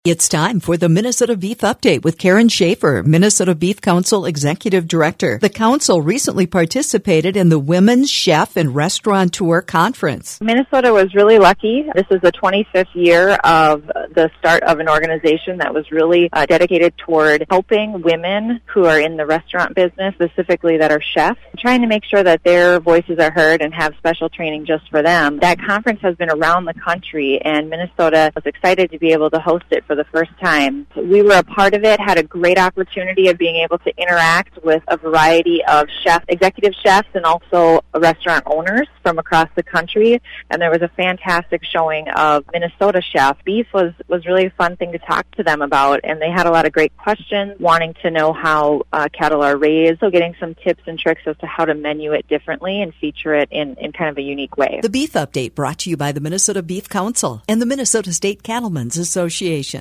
It's time for the Minnesota Beef Update with Karen Schaefer, Minnesota Beef Council Executive Director. The council recently participated in the Women's Chef and Restaurateur Conference. Minnesota was really lucky. This is the 25th year of the start of an organization that was really dedicated toward helping women who are in the restaurant business, specifically that are chefs, trying to make sure that their voices are heard and have special training just for them. That conference has been around the country, and Minnesota was excited to be able to host it for the first time. We were a part of it, had a great opportunity of being able to interact with a variety of chefs, executive chefs, and also restaurant owners from across the country. And there was a fantastic showing of Minnesota chefs. Beef was really a fun thing to talk to them about, and they had a lot of great questions, wanting to know how cattle are raised, so getting some tips and tricks as to how to menu it differently and feature it in kind of a unique way. The Beef Update brought to you by the Minnesota Beef Council and the Minnesota State Cattlemen's Association.